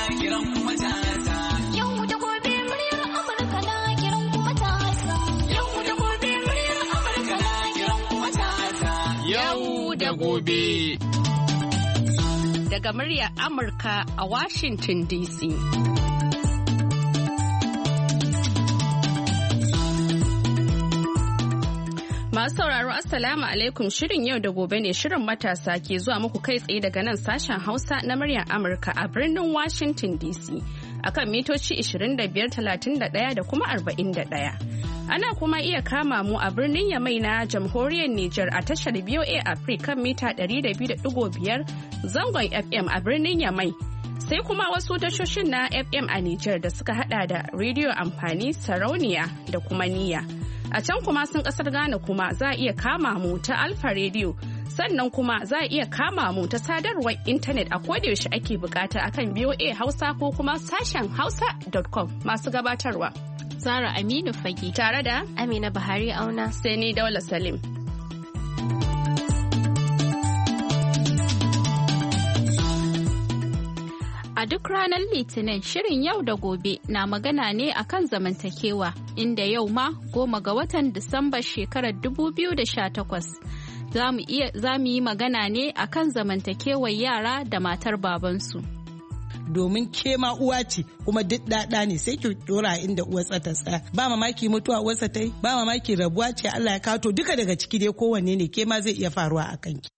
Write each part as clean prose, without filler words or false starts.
kiran kuma matasa. Yau da gobe muryar Amurka na kiran kuma matasa. Yau da gobe muryar Amurka na kiran kuma matasa. Yau da gobe. Daga muryar Amurka a Washington DC. Masu sauraro Assalamu alaikum, shirin yau da gobe ne, shirin matasa ke zuwa muku kai tsaye daga nan sashen Hausa na muryar Amurka a birnin Washington DC akan mitoci 25, 31 da kuma 41. Ana kuma iya kama mu a birnin Yamai na jamhuriyar Nijar a tashar BOA Africa mita 200.5 zangon FM a birnin Yamai. Sai kuma wasu tashoshin na FM a Nijar da suka hada da rediyo amfani, sarauniya da kuma niyya. A can kuma sun kasar Ghana kuma za a iya kama mu ta Alpha Radio, sannan kuma za a iya kama mu ta sadarwar intanet a kodayaushe ake bukata akan BOA Hausa ko kuma sashen hausa.com. Masu gabatarwa Zara Aminu Fage tare da Amina Buhari Auna sai ni Daula Salim. A duk ranar Litinin shirin yau da gobe na magana ne akan zamantakewa, inda yau ma 10 ga watan Disamba shekarar 2018 za mu yi magana ne akan zamantakewar yara da matar babansu. Domin ke ma uwa ce kuma duk ɗaɗa ne sai ki dora inda uwarsa ta tsaya. Ba mamaki mutuwa uwarsa ta yi, ba mamaki rabuwa ce Allah ya kato, duka daga ciki dai kowanne ne ke ma zai iya faruwa a kanki.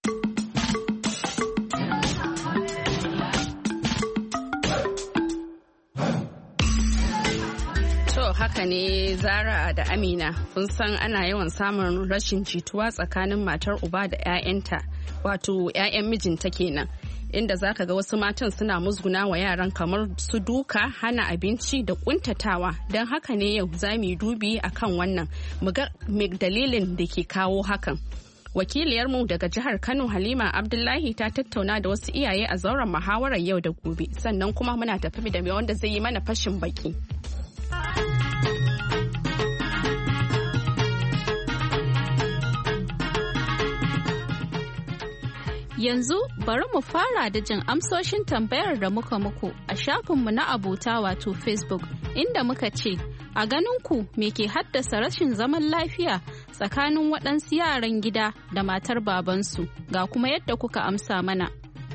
Haka ne Zara da Amina, kun san ana yawan samun rashin jituwa tsakanin matar uba da 'ya'yanta, wato 'ya'yan mijinta kenan, inda zaka ga wasu matan suna musguna wa yaran kamar su duka, hana abinci da kuntatawa. Don haka ne yau za mu yi dubi akan wannan, mu ga dalilin da ke kawo hakan. Wakiliyarmu daga jihar Kano Halima Abdullahi ta tattauna da wasu iyaye a zauren muhawarar yau da gobe, sannan kuma muna tafi da mai wanda zai yi mana fashin baki. Yanzu bari mu fara da jin amsoshin tambayar da muka muku a shafinmu na abota wato Facebook, inda muka ce, a ganinku me ke haddasa rashin zaman lafiya tsakanin waɗansu yaran gida da matar babansu, ga kuma yadda kuka amsa mana.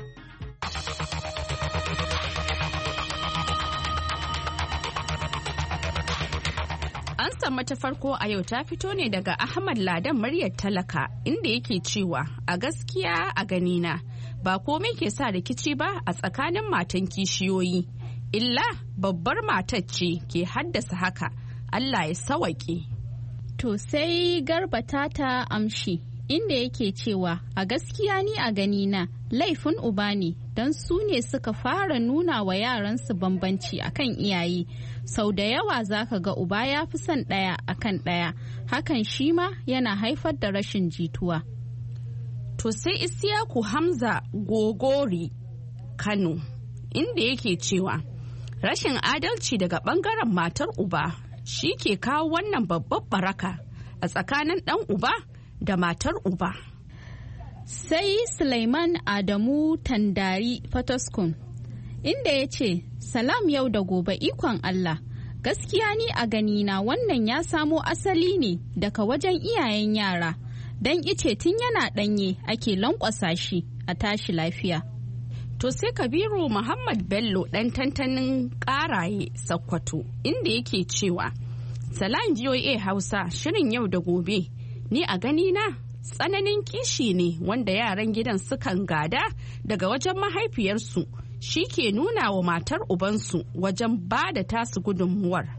Ansa ta farko a yau ta fito ne daga Ahmad Ladan muryar talaka, inda yake cewa a gaskiya a ganina ba komai ke sa rikici ba a tsakanin matan kishiyoyi, illa babbar matar ce ke haddasa haka, Allah ya sawaƙe. To sai Garba ta amshi, inda yake cewa a gaskiya ni a ganina laifin uba ne, don su ne suka fara nuna wa yaransu bambanci akan iyaye. Sau da yawa zaka ga uba ya fi son ɗaya akan ɗaya, hakan shi ma yana haifar da rashin jituwa. To sai Isiyaku Hamza Gogori Kano, inda yake cewa rashin adalci daga ɓangaren matar uba shi ke kawo wannan babbar baraka a tsakanin ɗan uba da matar uba. Sai Sulaiman Adamu Tandari Fataskun, inda ya ce, Salam yau da gobe ikon Allah, gaskiya ni a ganina wannan ya samo asali ne daga wajen iyayen yara, don ice tun yana ɗanye ake lankwasa shi a tashi lafiya. To sai Kabiru Muhammad Bello ɗan tantanin ƙaraye Sakkwato, inda yake cewa, Salam VOA Hausa shirin yau da gobe, ni a ganina tsananin kishi ne wanda yaran gidan sukan gada daga wajen mahaifiyarsu, shi ke nuna wa matar ubansu wajen ba da tasu gudunmuwar.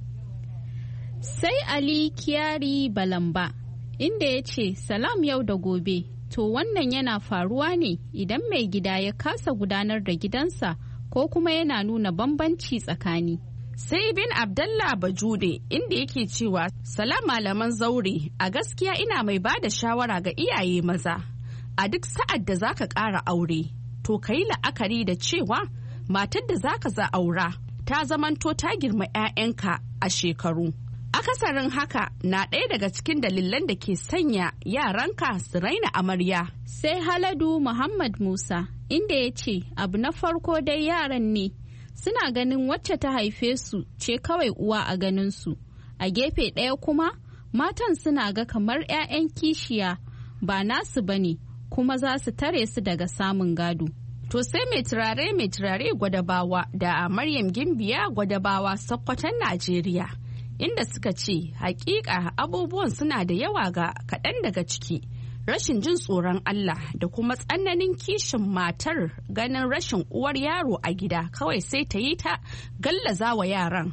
Sai Ali Kiyari Balamba, inda ya ce Salam yau da gobe, to wannan yana faruwa ne idan mai gida ya kasa gudanar da gidansa ko kuma yana nuna bambanci tsakani. Sai bin Abdallah Bajude, inda yake cewa Salam malaman zaure, a gaskiya ina mai ba da shawara ga iyaye maza, a duk sa'ad da zaka ƙara aure, to ka yi la'akari da cewa matar da zaka za aura ta zamanto ta girma 'ya'yanka a shekaru. Akasarin haka na ɗaya daga cikin dalilan da ke sanya yaranka su raina amarya. Sai Haladu Muhammad Musa, inda ya ce abu na farko dai yaran ne suna ganin wacce ta haife su ce kawai uwa a ganin su. A gefe ɗaya kuma matan suna ga kamar 'ya'yan kishiya ba nasu bane kuma za su tare su daga samun gado. To sai mai turare Gwadabawa da Maryam Gimbiya Gwadabawa Sokoton Najeriya, inda suka ce hakika abubuwan suna da yawa ga kaɗan daga ciki. Rashin jin tsoron Allah da kuma tsananin kishin matar ganin rashin uwar yaro a gida kawai sai ta yi ta gallaza wa yaran.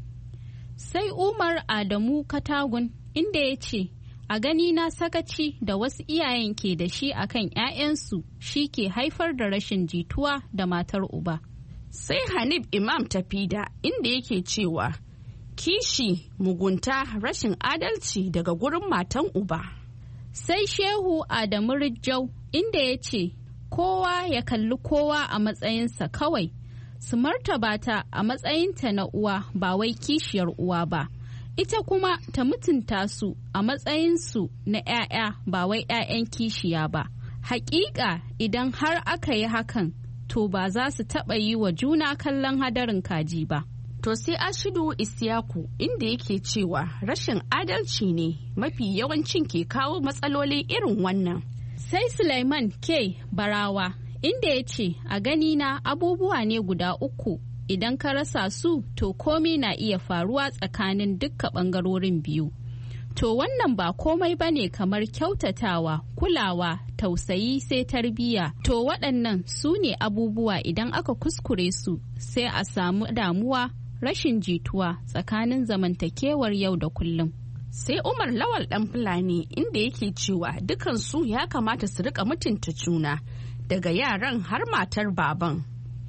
Sai Umar Adamu Katagun inda ya ce, a gani na sakaci da wasu iyayen ke da shi akan 'ya'yansu shi ke haifar da rashin jituwa da matar uba. Sai Hanif Imam Tafida inda yake cewa kishi, mugunta, rashin adalci daga gurin matan uba. Sai Shehu Adamu Rijau inda ya ce kowa ya kalli kowa a matsayinsa kawai, su martaba ta a matsayinta na uwa ba wai kishiyar uwa ba. Ita kuma ta mutunta su a matsayinsu na 'ya'ya ba wai 'ya'yan kishiya ba. Hakika idan har aka yi hakan to ba za su taɓa yi wa juna kallon hadarin kaji ba. To sai Ashidu Isiyaku inda yake cewa rashin adalci ne mafi yawancin ke kawo matsaloli irin wannan. Sai Sulaiman K. Barawa inda ya ce a ganina abubuwa ne guda uku. Idan ka rasa su to komai na iya faruwa tsakanin dukka ɓangarorin biyu. To wannan ba komai ba ne kamar kyautatawa, kulawa, tausayi sai tarbiyya. To waɗannan su ne abubuwa idan aka kuskure su sai a samu damuwa, rashin jituwa tsakanin zamantakewar yau da kullum. Sai Umar Lawal ɗan Fulani inda yake cewa dukansu ya kamata su riƙa mutunta juna daga yaran har matar baban.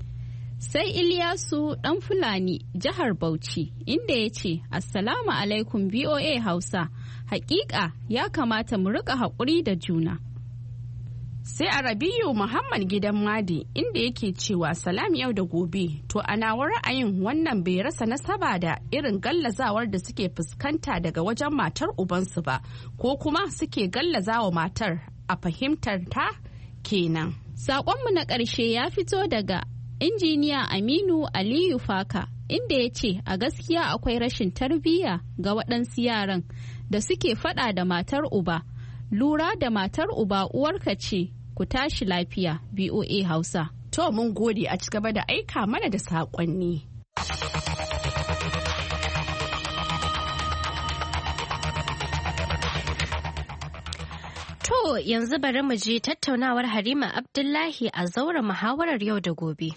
Sai Iliyasu ɗan Fulani jihar Bauchi inda ya ce Assalamu alaikum VOA Hausa, hakika ya kamata mu rika haƙuri da juna. Sai Arabiyu Muhammad Gidan Madi inda yake cewa salam yau da gobe, to a nawa ra'ayin wannan bai rasa nasaba da irin gallazawar da suke fuskanta daga wajen matar ubansu ba, ko kuma suke gallazawa matar a fahimtar ta kenan. Saƙonmu na ƙarshe ya fito daga Injiniya Aminu Aliyu Faka inda ya ce a gaskiya akwai rashin tarbiyya ga waɗansu yaran da suke faɗa da matar uba. Lura da matar uba uwarka ce, ku tashi lafiya VOA Hausa. To mun gode, a ci gaba da aika mana da saƙonni. To yanzu bari mu je tattaunawar Halima Abdullahi a zauren muhawarar yau da gobe.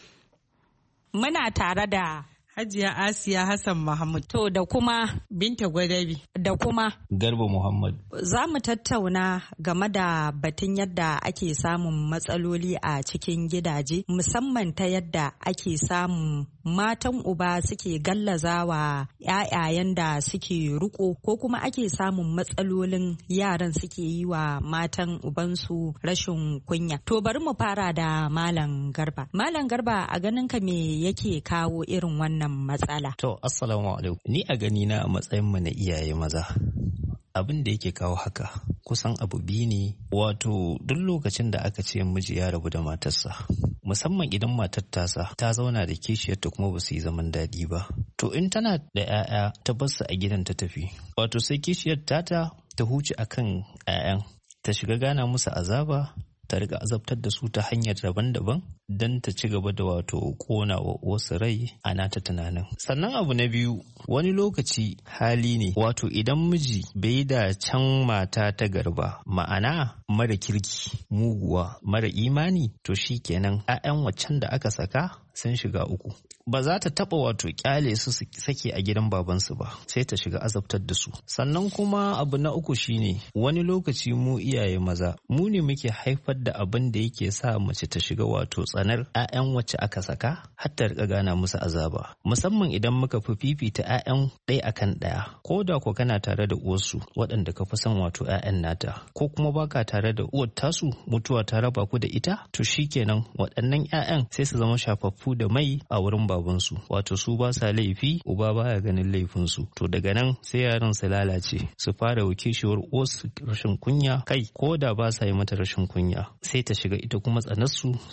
Muna tare da Hajiya Asiya Hassan Muhammad. To da kuma Binta Gwadabi. Da kuma Garba Muhammad. Za mu tattauna game da batun yadda ake samun matsaloli a cikin gidaje, musamman ta yadda ake samun matan uba suke gallazawa ‘ya'yayen da suke riko, ko kuma ake samun matsalolin yaran suke yi wa matan ubansu rashin kunya. To bari mu fara da Malam Garba. Malam Garba, a ganin ka me yake kawo irin wannan matsala? To, assalamu alaikum. Ni a gani na a matsayin mu na iyaye maza, abin da yake kawo haka kusan abu biyu ne. Wato duk lokacin da aka ce miji ya rabu da matarsa, musamman idan matar tasa ta zauna da kishiyarta kuma ba su yi zaman daɗi ba, to in tana da 'ya'ya ta bar su a gidan ta tafi, wato sai kishiyar ta huce akan 'ya'yan, ta shiga gana musu azaba, ta riga azabtar da su ta hanyar daban-daban don ta ci gaba da wato kona wa wasu rai a nata tunanin. Sannan abu na biyu, wani lokaci hali ne, wato idan miji bai da can mata ta garba, ma'ana mara kirki, muguwa, mara imani, to shi kenan 'ya'yan waccan da aka saka sun shiga uku. Ba za ta taɓa wato kyale su sake a gidan babansu ba, sai ta shiga azabtar da su. Sannan kuma abu na uku shine, wani lokaci mu iyaye maza mu ne muke haifar da abin da yake sa mace ta shiga wato tsanar 'ya'yan wacce aka saka har ta riƙa gana musu azaba, musamman idan muka fi fifita 'ya'yan ɗaya akan ɗaya, ko da ko kana tare da uwarsu waɗanda ka fi son wato 'ya'yan nata, ko kuma baka tare da uwar tasu mutuwa ta raba ku da ita, to shikenan waɗannan 'ya'yan sai su zama shafaffu da mai a wurin babansu, wato su ba sa laifi, uba baya ganin laifinsu. To daga nan sai yaran su lalace, su fara wakishewar uwarsu rashin kunya, kai ko da ba sa yi mata rashin kunya sai ta shiga ita kuma tsanarsu saboda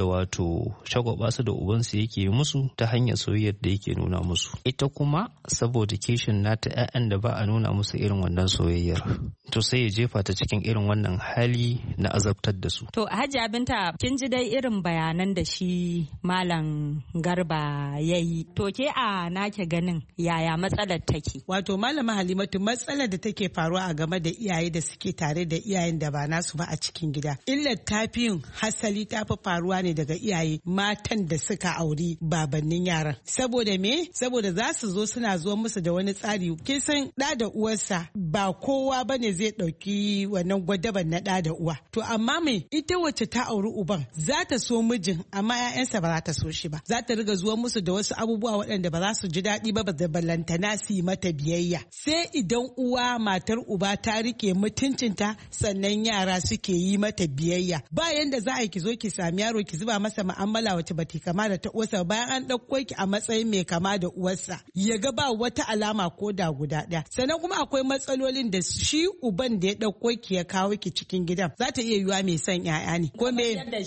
wato shagwaba su da ubansu yake musu ta hanyar soyayyar da yake nuna musu. Ita kuma saboda kishin nata 'ya'yan da ba a nuna musu irin wannan soyayyar, to sai ya jefa ta cikin irin wannan hali na azabtar da su. To Hajiya Binta, kin ji dai irin bayanan da shi Malam Garba ya yi. To ke a nake ganin yaya matsalar take? Wato Malama Halimatu, matsalar da take faruwa a game da iyaye da suke tare da iyayen da ba nasu ba a cikin gida. Illar tafiyin hasali ta fi faruwa ne daga iyaye matan da suka auri babannin yaran. Saboda me? Saboda za su zo suna zuwa musu da wani tsari. Kin san ɗa da uwarsa ba kowa bane zai ɗauki wannan gwadaban na ɗa da uwa. To amma me, ita wacce ta auri uban za ta so mijin amma 'ya'yansa ba za ta so shi ba. Za ta riga zuwa musu da wasu abubuwa waɗanda ba za su ji daɗi ba da ballantana su yi mata biyayya. Sai idan uwa matar uba ta rike mutuncinta sannan yara suke yi mata biyayya. Ba yanda za a ki zo ki sami yaro ki zuba masa mu'amala wacce ba ta kama da ta uwarsa, bayan an ɗauko ki a matsayin mai kama da uwarsa ya ga ba wata alama ko da guda ɗaya. Sannan kuma akwai matsalolin da shi uban da ya ɗauko ki ya kawo ki cikin gidan za ta iya yiwa mai son 'ya'ya ne ko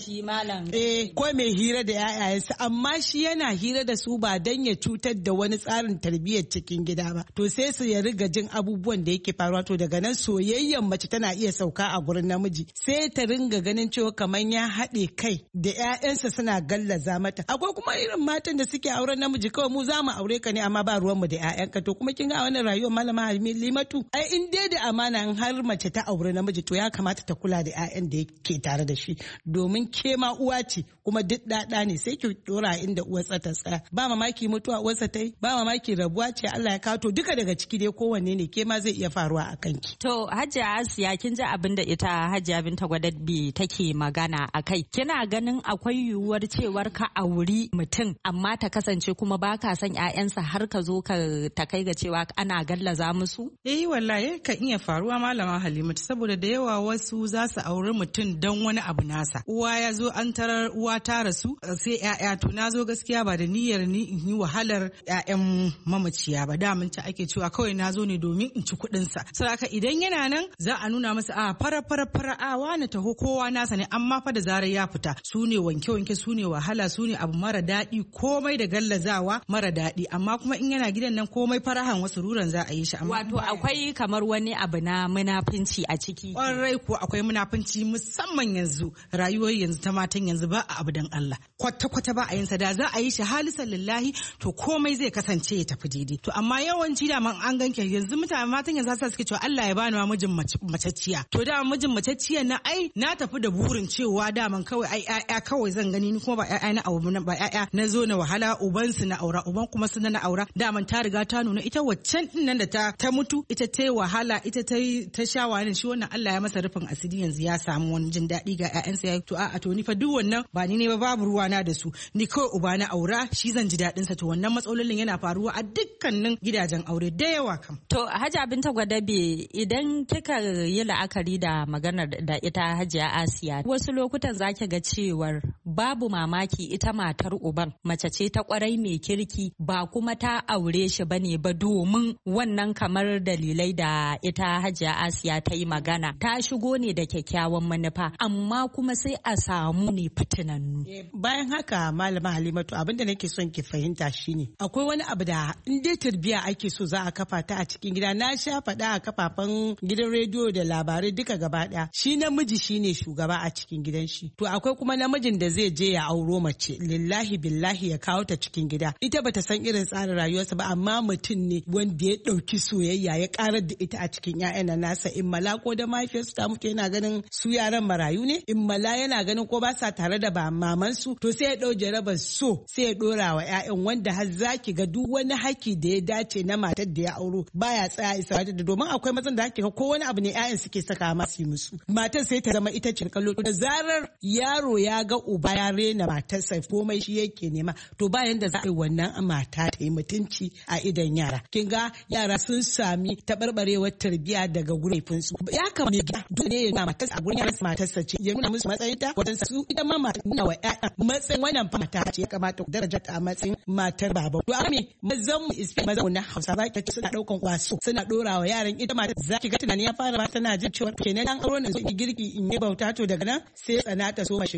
mai hira da 'ya'yayensa, amma shi yana hira da su ba dan ya cutar da wani tsarin tarbiyyar cikin gida ba. To sai su ya riga jin abubuwan da yake faruwa, to daga nan soyayyen mace tana iya sauka a gurin namiji, sai ta ringa ganin cewa kamar ya haɗe kai da 'ya'yansa suna gallaza mata. Akwai kuma irin matan da suke auren namiji kawai mu za mu aure ka ne amma ba ruwanmu da 'ya'yanka. To kuma kin ga wannan rayuwar Malama Halimatu, ai in dai da amana in har mace ta aure namiji to ya kamata ta kula da 'ya'yan da yake tare da shi, domin ke ma uwa ce kuma duk ɗaɗa ne, sai ki dora inda uwarsa ta tsaya. Ba mamaki mutuwa uwarsa ta yi, ba mamaki rabuwa ce Allah ya kawo, to duka daga ciki dai kowanne ne ke ma zai iya faruwa a kanki. To Hajiya Asiya, kin ji abin da ita Hajiya Binta Gwadabe take magana a kai. Kina ganin akwai yiwuwar cewar ka auri mutum amma ta kasance kuma ba ka son 'ya'yansa har ka zo ka ta kai ga cewa ana gallaza musu? Wallahi kan iya faruwa Malama Halimatu, saboda da yawa wasu za su auri mutum don wani abu nasa. Uwa ya zo an tarar uwa ta rasu sai 'ya'ya, to na zo gaskiya ba da niyyar ni in yi wahalar 'ya'yan mamaciya ba, da mun ci ake cewa kawai na zo ne domin in ci kuɗin sa. Saboda idan yana nan za a nuna masa a fara wani taho kowa nasa ne, amma fa da zarar ya fita su ne wanke su ne wahala, su ne abu mara daɗi, komai da gallazawa mara daɗi. Amma kuma in yana gidan nan komai farahan wasu ruran za a yi shi. Wato akwai kamar wani abu na munafunci a ciki. Kwarai ko akwai munafunci, musamman yanzu rayuwar yanzu ta matan yanzu ba a abu dan Allah, kwata ba a yin sa. Da za a yi shi halisan lillahi to komai zai kasance ya tafi daidai. To amma yawanci da man an ganke yanzu matan yanzu hasa suke cewa Allah ya bani ma mijin macacciya. To da mijin macacciya na ai na tafi da burin cewa daman kawai ai ƴaƴa kawai zan gani, ni kuma ba ƴaƴa na abu ba ƴaƴa na zo na wahala, uban su na aura, uban kuma su na aura. Daman ta riga ta nuna ita waccan din nan da ta mutu, ita ta yi wahala, ita ta sha wahalin, shi wannan Allah ya masa rufin asiri yanzu ya samu wani jin daɗi ga ƴaƴansa ya to a'a to ni fa duk wannan ba ni ne ba, babu ruwa na da su, ni kawai uba na aura shi zan ji daɗin sa. To wannan matsalolin yana faruwa a dukkanin gidajen aure da yawa kam. To Hajiya Binta Gwadabe, idan kika yi la'akari da maganar da ita Hajiya Asiya, wasu lokutan zaki ga cewar babu mamaki ita matar uban mace ce ta kwarai mai kirki, ba kuma ta aure shi bane ba domin wannan kamar dalilai da ita Hajiya Asiya ta yi magana. Ta shigo ne da kyakkyawan manufa amma kuma sai a samu ne fitinannu. Bayan haka Malama Halimatu, abinda nake son ki fahimta shine akwai wani abu da in dai tarbiya ake so za a kafa ta a cikin gida. Na sha faɗa a kafafen gidan rediyo da labarai duka gaba ɗaya, shi namiji shine shugaba a cikin gidan shi. To akwai kuma namijin da zai je ya auro mace lillahi billahi ya kawo ta cikin gida, ita bata san irin tsarin rayuwarsa ba, amma mutum ne wanda ya ɗauki soyayya ya karar da ita a cikin 'ya'yan nasa. In mala ko da mahaifiyarsu ta mutu yana ganin su yaran marayu ne, in mala yana ganin ko ba sa tare da ba mamansu, to sai ya ɗau jarabar so sai ya ɗora wa 'ya'yan, wanda har zaki ga duk wani haki da ya dace na matar da ya auro baya tsaya isa da, domin akwai mazan da haki ko wani abu ne 'ya'yan suke saka masu musu. Matar sai ta zama ita ce kallo, da zarar yaro ya ga uba ya rena matarsa komai shi yake nema, to bayan da za a yi wannan mata ta yi mutunci a idan yara. Kin ga yara sun sami taɓarɓarewar tarbiyya daga guraifinsu. Ya kama ne gida dole ne ya nuna matarsa a gurin yaransa matarsa ce, ya nuna musu matsayinta wajen su ita ma mata nuna wa ƴaƴa matsayin wannan fa mata ce, ya kamata ku daraja ta a matsayin matar baba. To amma mazan mu isfi mazan na Hausa ba ki suna ɗaukan kwaso suna ɗora wa yaran ita matar, za ki ga tunani ya fara ba tana jin cewa kenan dan aure ne su girki in yi bauta, to daga nan sai tsana ta so ma shiga. Nan ma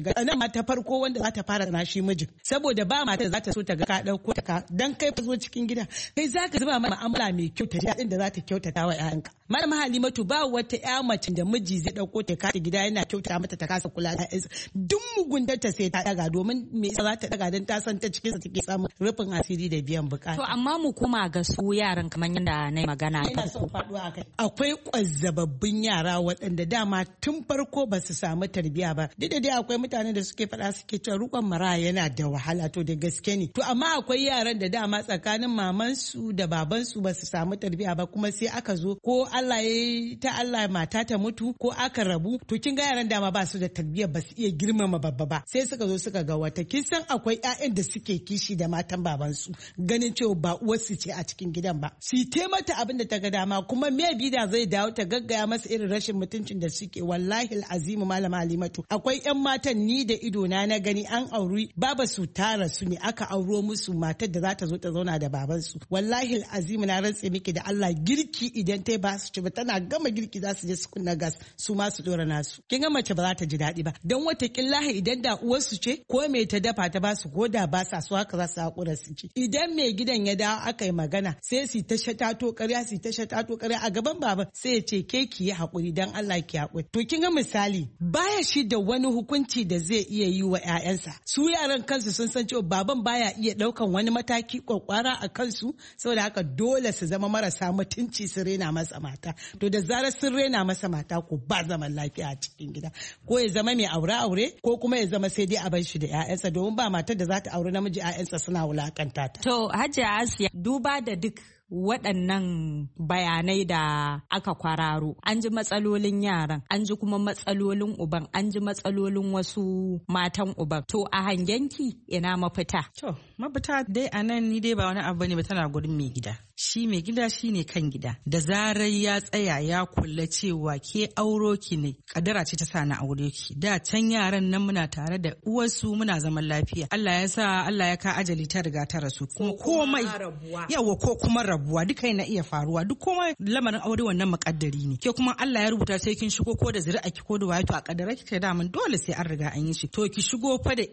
ta farko wanda za ta fara na shi mijin saboda ba mata za ta so ta ga ka dauko ta dan kai ka zo cikin gida kai za ka zuba mai mu'amala mai kyau ta daɗin da za ta kyautata wa ƴaƴanka. Malama Halimatu ba wata ƴa mace da miji zai dauko ta ka gida yana kyautata mata ta kasa kula da ƴaƴansa duk muguntar ta sai ta daga domin me yasa za ta daga dan ta san ta cikin sa take samun rufin asiri da biyan bukata. To amma mu kuma ga su yaran kamar yadda na magana ina son faɗuwa akai. Akwai kwazzababbin yara waɗanda dama tun farko ba su samu tarbiyya ba duk da dai akwai mutane da suke faɗa suke cewa rukon mara yana da wahala to da gaske ne to amma akwai yaran da dama tsakanin mamansu da babansu ba su samu tarbiyya ba kuma sai aka zo ko Allah ya ta Allah mata ta mutu ko aka rabu to kin ga yaran dama ba su da tarbiyya ba su iya girmama babba ba sai suka zo suka ga wata kin san akwai ƴaƴan da suke kishi da matan babansu ganin cewa ba uwarsu ce a cikin gidan ba su mata abin da ta ga dama kuma me bida zai dawo ta gaggaya masa irin rashin mutuncin da suke wallahi azimu malama Halimatu akwai ƴan matan ni da ido na gani an auri baba su tara su ne aka auro musu matar da za ta zo ta zauna da babansu wallahi azimu na rantse miki da Allah girki idan ta ba su ci ba tana gama girki za su je su kunna gas su ma su dora nasu kin ga mace ba za ta ji daɗi ba dan wata killahi idan da uwarsu ce ko me ta dafa ta ba su ko da ba sa su haka za su hakura su ci idan mai gidan ya dawo aka yi magana sai su ta shatato ƙarya su ta shatato ƙarya a gaban baba sai ya ce ke ki yi hakuri dan Allah ki hakuri to kin ga misali baya shi da wani hukunci da zai iya yi wa ƴaƴansa su yaran kansu sun san cewa baban baya iya ɗaukan wani mataki kwakwara a kansu saboda haka dole su zama marasa mutunci su rena masa mata to da zarar sun rena masa mata ko ba zaman lafiya a cikin gida ko ya zama mai aure ko kuma ya zama sai dai a bar shi da ƴaƴansa domin ba matar da za ta aure namiji ƴaƴansa suna wulakanta ta to Hajiya Asiya duba da duk waɗannan bayanai da aka kwararo an ji matsalolin yaran an ji kuma matsalolin uban an ji matsalolin wasu matan uban to a hangenki ina mafita to mafita dai a nan ni dai ba wani abu ne ba tana gurin mai gida shi mai gida shi ne kan gida da zarar ya tsaya ya kula cewa ke auro ki ne kadara ce ta sa na aure ki da can yaran nan muna tare da uwarsu muna zaman lafiya Allah ya sa Allah ya ka ajali ta riga ta rasu kuma komai yawa ko kuma rabuwa duka yana iya faruwa duk komai lamarin aure wannan mukaddari ne ke kuma Allah ya rubuta sai kin shigo ko da zuri'a ki ko da wayo to a kaddara ki da mun dole sai an riga an yi shi to ki shigo fa da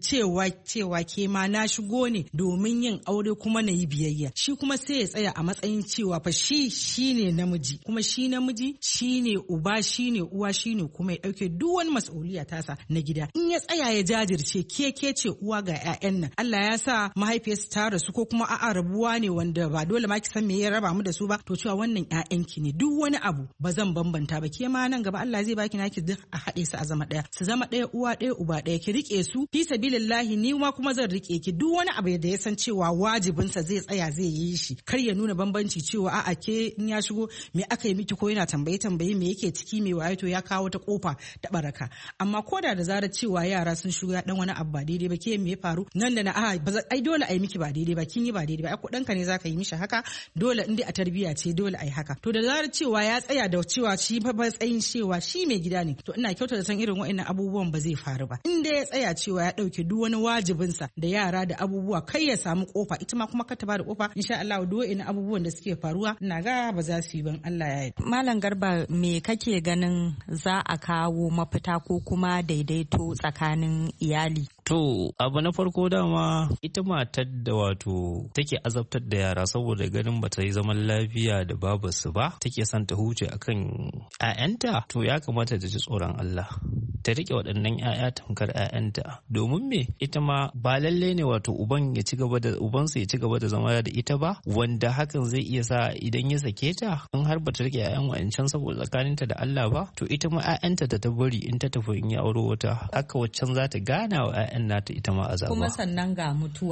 cewa ke ma na shigo ne domin yin aure kuma na yi biyayya shi kuma sai ya tsaya a matsayin cewa fa shi ne namiji kuma shi namiji shi ne uba shi ne uwa shi ne kuma ya dauke duk wani mas'uliya tasa na gida in ya tsaya ya jajirce ke ce uwa ga 'ya'yan nan Allah ya sa mahaifiyarsa ta rasu ko kuma a'a rabuwa ne wanda ba dole ma ki san me ya raba mu da su ba to cewa wannan 'ya'yanki ne duk wani abu ba zan bambanta ba ke ma nan gaba Allah zai baki naki duk a haɗe su a zama ɗaya su zama ɗaya uwa ɗaya uba ɗaya ki rike su fi sabilillahi ni ma kuma zan rike ki duk wani abu da ya san cewa wajibinsa zai tsaya zai yi shi kar ya nuna bambanci cewa a'a ke in ya shigo me aka yi miki ko yana tambaye me yake ciki me waye to ya kawo ta kofa ta baraka amma ko da zarar cewa yara sun shigo ya dan wani abu ba daidai ba ke me ya faru nan da na ai dole ai miki ba daidai ba kin yi ba daidai ba ai kudanka ne zaka yi mishi haka dole in dai a tarbiya ce dole ai haka to da zarar cewa ya tsaya da cewa shi fa ba tsayin cewa shi mai gida ne to ina kyautar da san irin wa'annan abubuwan ba zai faru ba in dai ya tsaya cewa ya dauke duk wani wajibinsa da yara da abubuwa kai ya samu kofa ita ma kuma ka ta ba da kofa insha Allah duk wa'annan abubuwan da suke faruwa ina ga ba za su yi ban Allah ya yi. Malam Garba me kake ganin za a kawo mafita ko kuma daidaito tsakanin iyali? To abu na farko dama ita matar da wato take azabtar da yara saboda ganin bata yi zaman lafiya da babarsu ba take son ta huce akan 'ya'yanta to ya kamata ta ji tsoron Allah ta rike waɗannan 'ya'ya tamkar 'ya'yanta domin me ita ma ba lalle ne wato ubansu ya ci gaba da zama da ita ba wanda hakan zai iya sa idan ya sake ta in har bata rike 'ya'yan wa'ancan saboda tsakaninta da Allah ba to ita ma 'ya'yanta ta bari in ta tafi in ya auro wata haka waccan za ta gana wa 'ya'yan nata ita ma azaba kuma sannan ga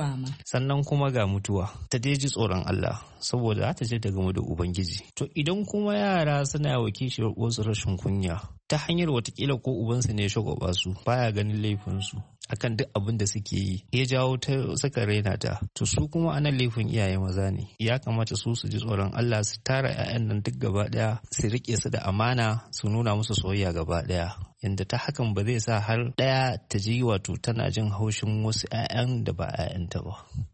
mutuwa ta dai ji tsoron Allah saboda za ta je ta gama da Ubangiji to idan kuma yara suna wa kishiyar wasu rashin kunya ta hanyar watakila ko ubansu ne ya shagwaba su baya ganin laifinsu akan duk abin da suke yi ya jawo ta suka raina ta to su kuma anan laifin iyaye maza ne ya kamata su ji tsoron Allah su tara 'ya'yan nan duk gaba daya su rike su da amana su nuna musu soyayya gaba daya yanda ta hakan ba zai sa har daya ta ji wato tana jin haushin wasu 'ya'yan da ba 'ya'yanta ba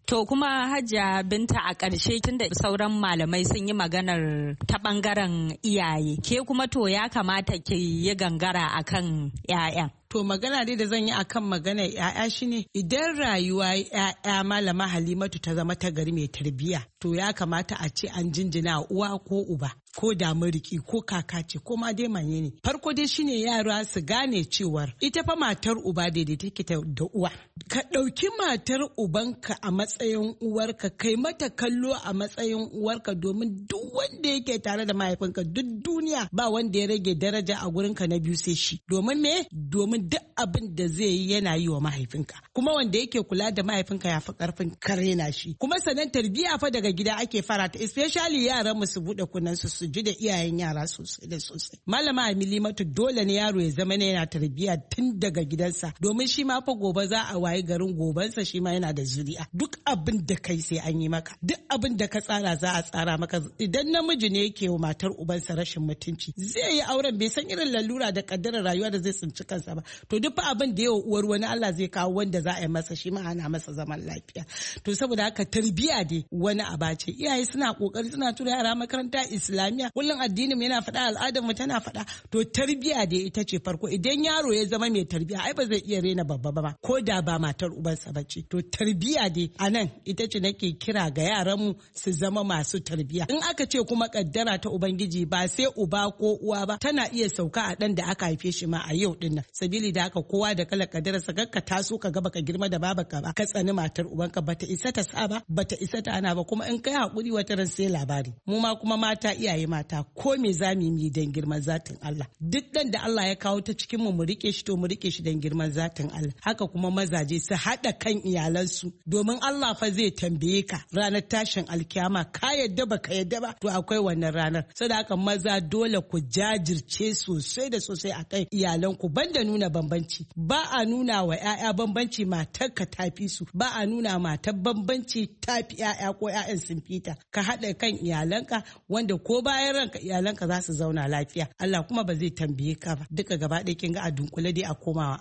To kuma Hajiya Binta a ƙarshe tunda sauran malamai sun yi maganar ta ɓangaren iyaye, ke kuma to ya kamata ki yi gangara akan 'ya'yan. To magana dai da zan yi akan maganar 'ya'ya shine idan rayuwa 'ya'ya malama Halimatu ta zama ta gari mai tarbiyya to ya kamata a ce an jinjina uwa ko uba ko da mariki ko kaka ce ko ma dai manye ne. Farko dai shine yara su gane cewar ita fa matar uba daidai take da uwa. Ka ɗauki matar ubanka a matsayin uwarka, kai mata kallo a matsayin uwarka, domin duk wanda yake tare da mahaifinka duk duniya ba wanda ya rage daraja a gurinka na biyu sai shi. Domin me? Domin duk abin da zai yi yana yi wa mahaifinka. Kuma wanda yake kula da mahaifinka ya fi karfin karena shi. Kuma sanan tarbiyya fa daga gida ake fara ta, especially yaran mu su bude kunnen su ji da iyayen yara sosai da sosai. Malama Halimatu dole ne yaro ya zama yana tarbiyya tun daga gidansa, domin shi ma fa gobe za a wayi garin gobensa shi ma yana da zuri'a. Duk abin da kai sai an yi maka, duk abin da ka tsara za a tsara maka. Idan namiji ne yake wa matar ubansa rashin mutunci zai yi auren bai san irin lalura da kaddarar rayuwa da zai tsinci kansa ba. To duk abin da yawa uwar wani Allah zai kawo wanda za a yi masa shi ma ana masa zaman lafiya. To saboda haka tarbiyya dai wani abace. Iyaye suna kokari suna tura yara makaranta Islamiyya, kullum addinin mu yana faɗa, al'adar mu tana faɗa. To tarbiyya dai ita ce farko. Idan yaro ya zama mai tarbiyya ai ba zai iya rena babba ba ko da ba matar ubansa ba ce. To tarbiyya dai anan ita ce nake kira ga yaran mu su zama masu tarbiyya. In aka ce kuma kaddara ta ubangiji ba sai uba ko uwa ba, tana iya sauka a dan da aka haife shi ma a yau din nan. Sabili da haka kowa da kala kaddararsa, ka taso ka ga baka girma da babaka ba, ka tsani matar ubanka, bata isa ta sa ba, bata isa ta ana ba, kuma in kai hakuri wata ran sai labari. Mu ma kuma mata, iyaye mata, ko me zamu yi dan girman zatin Allah. Duk dan da Allah ya kawo ta cikin mu rike shi, to mu rike shi dan girman zatin Allah. Haka kuma mazaje su hada kan iyalansu, domin Allah fa zai tambaye ka ranar tashin alkiyama, ka yadda baka yadda ba, to akwai wannan ranar. Saboda haka maza dole ku jajirce sosai da sosai akan iyalanku, banda nuna bambanci. Ba a nuna wa 'ya'ya bambanci matar ka tafi su, ba a nuna matar bambanci tafi 'ya'ya ko 'ya'yan sun fita. Ka haɗa kan iyalanka, wanda ko bayan ranka iyalanka za su zauna lafiya. Allah kuma ba zai tambaye ka ba. Duka gaba ɗaya kin ga a dunkule dai a komawa.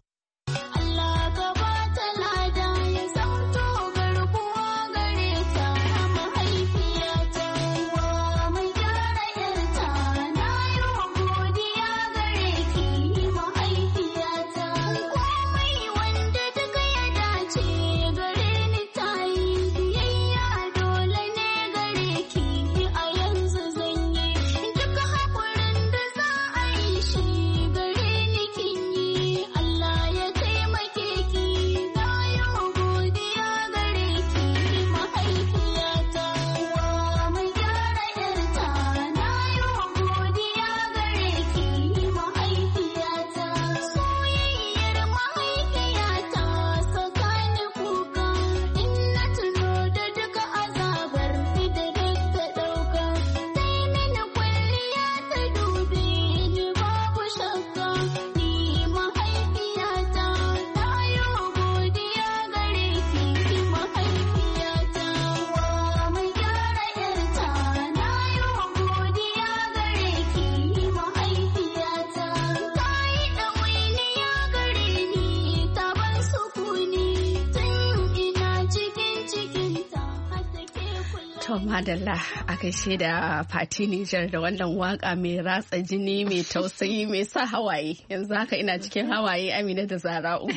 To madalla a gaishe da Fati Nijar da wannan waka mai ratsa jini, mai tausayi, mai sa hawaye. Yanzu haka ina cikin hawaye, Amina da Zara'u.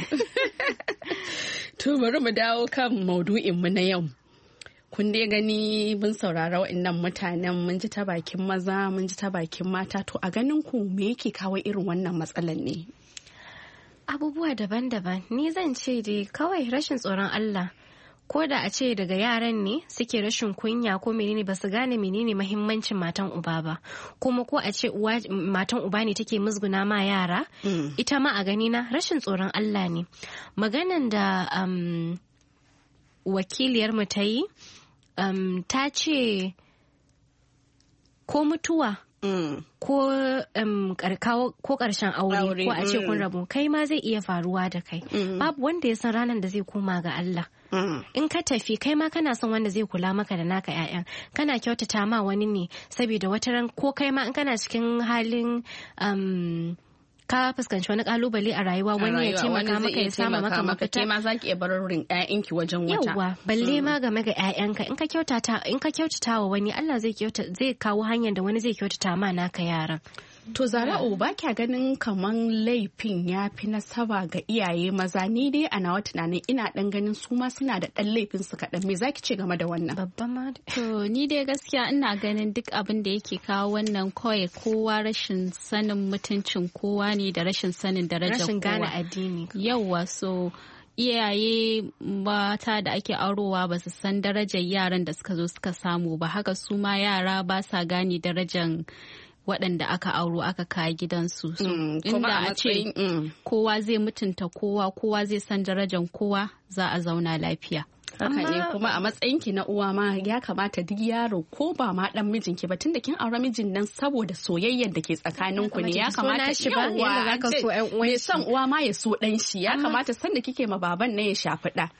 To bari mu dawo kan maudu'inmu na yau. Kun dai gani mun saurara waɗannan mutanen, mun ji ta bakin maza, mun ji ta bakin mata. To a ganin ku me yake kawo irin wannan matsalar ne? Abubuwa daban-daban. Ni zan ce dai kawai rashin tsoron Allah. Ko da a ce daga yaran ne suke rashin kunya ko menene, ba su gane menene mahimmancin matan uba ba, kuma ko a ce matan uba ne take musguna ma yara, ita ma a gani na rashin tsoron Allah ne. Maganan da wakiliyarmu ta yi, ta ce ko mutuwa ko ƙarshen aure ko a ce kun rabu, kai ma zai iya faruwa da kai. Babu wanda ya san ranar da zai koma ga Allah. In ka tafi, kai ma kana son wanda zai kula maka da naka 'ya'yan, kana kyautata ma wani ne saboda wata ran ko kai ma in kana cikin halin ka fuskanci wani kalubale a rayuwa wani ya taimaka maka ya sama maka mafita. Ke ma za ki iya barin ƴaƴanki wajen wata. Yawwa balle ma game ga ƴaƴanka in ka kyautata wa wani Allah zai kawo hanyar da wani zai kyautata ma naka yaran. To Zara'u ba kya ganin kaman laifin ya fi nasaba ga iyaye maza, ni dai a nawa tunanin ina dan ganin su ma suna da dan laifin su kaɗan, me zaki ce game da wannan? Babban ma. To ni dai gaskiya ina ganin duk abin da yake kawo wannan kawai kowa rashin sanin mutuncin kowa ne da rashin sanin darajar kowa. Rashin gane addini. Yawwa so iyaye mata da ake aurowa ba su san darajar yaran da suka zo suka samu ba, haka su ma yara ba sa gane darajar waɗanda aka auro aka kawo gidansu. Inda a ce kowa zai mutunta kowa zai san darajar kowa za a zauna lafiya. Haka ne, kuma a matsayinki na uwa ma ya kamata duk yaro ko ba ma dan mijinki ba tunda kin aure mijin nan saboda soyayyar da ke tsakanin ku ne ya kamata mai son uwa ma ya so dan shi, ya kamata sanda kike ma baban ne ya shafi da.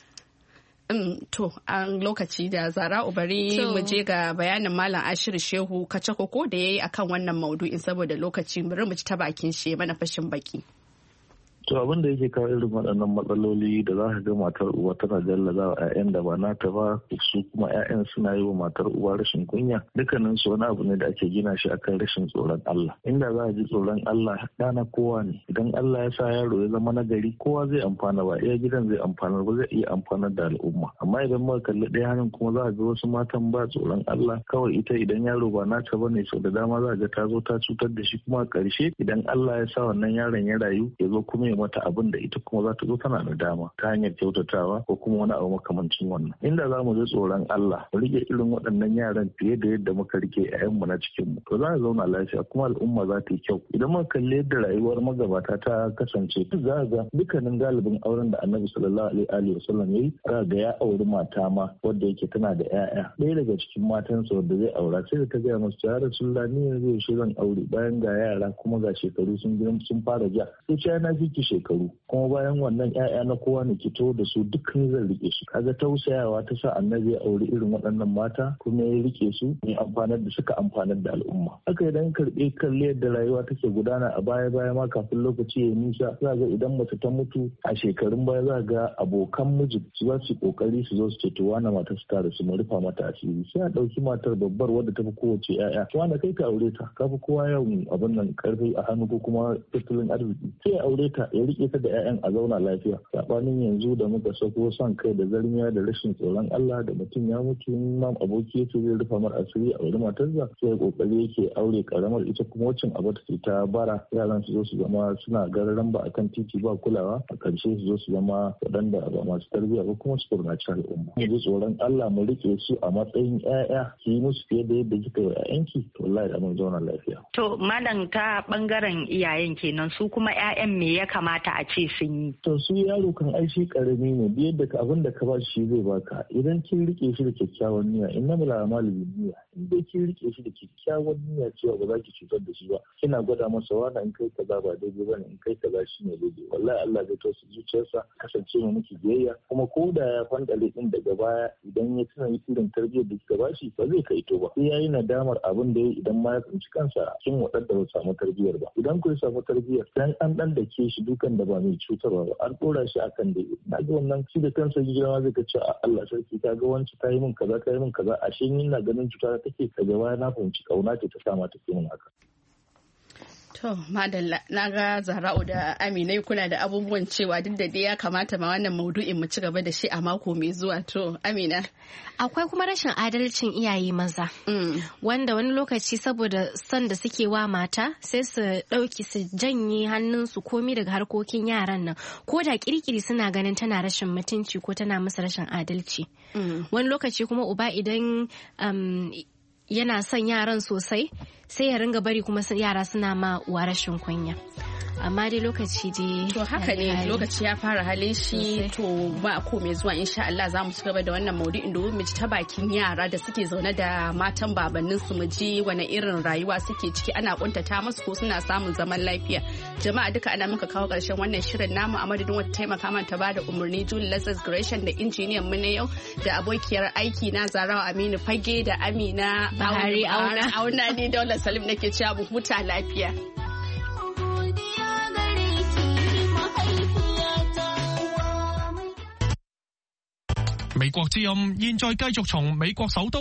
To an lokaci da Zara'u bari mu je ga bayanin Malam Ashiru Shehu Kacako da yayi akan wannan maudu'in saboda lokaci bari mu ci ta bakin shi mana fashin baki. To abin da yake kawo irin waɗannan matsaloli da za ka ga matar uwa tana jallaza wa 'ya'yan da ba nata ba, su kuma 'ya'yan suna yi wa matar uwa rashin kunya, dukkanin su wani abu ne da ake gina shi akan rashin tsoron Allah. Inda za a ji tsoron Allah ɗana kowa ne, idan Allah ya sa yaro ya zama nagari kowa zai amfana, ba iya gidan zai amfana ba, zai iya amfanar da al'umma. Amma idan muka kalli ɗaya hannun kuma za a ga wasu matan ba tsoron Allah, kawai ita idan yaro ba nata ba ne sau da dama za a ga ta zo ta cutar da shi, kuma a ƙarshe idan Allah ya sa wannan yaron ya rayu ya zo kuma mata abin da ita kuma za ta zo tana da dama ta hanyar kyautatawa ko kuma wani abu makamancin wannan. Inda za mu ji tsoron Allah mu rike irin waɗannan yaran fiye da yadda muka rike ƴaƴanmu na cikin mu, to za a zauna lafiya kuma al'umma za ta yi kyau. Idan muka kalli yadda rayuwar magabata ta kasance, za a ga dukkanin galibin auren da Annabi sallallahu alaihi wasallam yayi, za ga ya auri mata ma wadda yake tana da ƴaƴa. Ɗaya daga cikin matansa wadda zai aura sai da ta gaya masa ya Rasulullah ni yanzu yaushe zan aure bayan ga yara kuma ga shekaru sun girma sun fara ja. Sai ce na fiki shekaru kuma bayan wannan 'ya'ya na kowa ne ki da su dukkan zan rike su. Kaga tausayawa ta sa Annabi ya auri irin waɗannan mata kuma ya rike su ya amfanar da suka amfanar da al'umma. Haka idan karɓe kalle yadda rayuwa take gudana a baya ma kafin lokaci ya nisa, za ga idan mace ta mutu a shekarun baya za ga abokan miji su za su kokari su zo su ce to wani mata su tare su mu rufa mata asiri, sai a ɗauki matar babbar wadda ta fi kowace 'ya'ya, wanda kai ka aure ta ka fi kowa yawan abin nan karfi a hannu ko kuma tattalin arziki, sai ya aure ta ya rike ta da 'ya'yan a zauna lafiya. Sabanin yanzu da muka sako son kai da zarmiya da rashin tsoron Allah, da mutum ya mutu nan aboki yake zai rufa mar asiri a wani matarsa, sai kokari yake aure karamar ita kuma wacin abu ta bara, yaran su zo su zama suna gararan ba akan titi ba kulawa, a karshe su zo su zama waɗanda ba masu tarbiyya ba kuma su kurnaci al'umma. Mu ji tsoron Allah mu rike su a matsayin 'ya'ya, ki yi musu fiye da yadda kika yi 'ya'yanki, to wallahi da mun zauna lafiya. To malam ta bangaren iyayen kenan, su kuma 'ya'yan me ya kamata a ce sun yi? To su yaro kan aishi karami ne, biyar da abin da ka ba shi zai baka. Idan kin rike shi da kyakkyawan niyya, innamal a'malu binniyya, in dai kin rike shi da kyakkyawan niyya cewa ba za ki cutar da shi ba, kina gwada masa wani in kai kaza ba daidai bane, in kai kaza shi ne daidai, wallahi Allah zai tausa zuciyarsa, kasance mu miki biyayya, kuma ko da ya fandale din daga baya idan ya tuna irin tarbiyyar da kika ba shi ba zai kai to ba, sai yayi nadamar abin da ya idan ma ya tsinci kansa kin wadanda ba samu tarbiyyar ba. Idan ku samu tarbiyyar dan an da ke shi dukan da ba mai cutarwa ba, an dora shi akan da na ga wannan shi da kansa jira zai ka ce Allah sarki ta ga wanci ta yi min kaza ta yi min kaza, ashe ni na ganin cuta take daga baya na fahimci kauna ce ta sama take min haka. To madalla, na ga Zara'u da Aminai kuna da abubuwan cewa duk da dai ya kamata ma wannan maudu'in mu ci gaba da shi a mako mai zuwa. To Amina, akwai kuma rashin adalcin iyaye maza wanda wani lokaci saboda son da suke wa mata sai su ɗauki su janye hannunsu komi daga harkokin yaran nan, ko da kirkiri suna ganin tana rashin mutunci ko tana musu rashin adalci. Wani lokaci kuma uba idan yana son yaran sosai sai ya ringa bari kuma yara suna ma uwa rashin kunya. Amma dai lokaci dai to haka ne, lokaci ya fara halin shi. To ba ko mai zuwa insha Allah za mu ci gaba da wannan maudu'in domin mu ji ta bakin yara da suke zaune da matan babannin su, mu ji wani irin rayuwa suke ciki, ana kuntata musu ko suna samun zaman lafiya. Jama'a duka ana muka kawo ƙarshen wannan shirin namu, a madadin wata taimaka man ta bada umarni Julie Lazarus Gresham da injiniyan mu na yau da abokiyar aiki na Zarawa Aminu Fage da Amina Bahari Auna ni Daula Salim nake cewa mu huta lafiya. Godiya ga 美國之音現在繼續從美國首都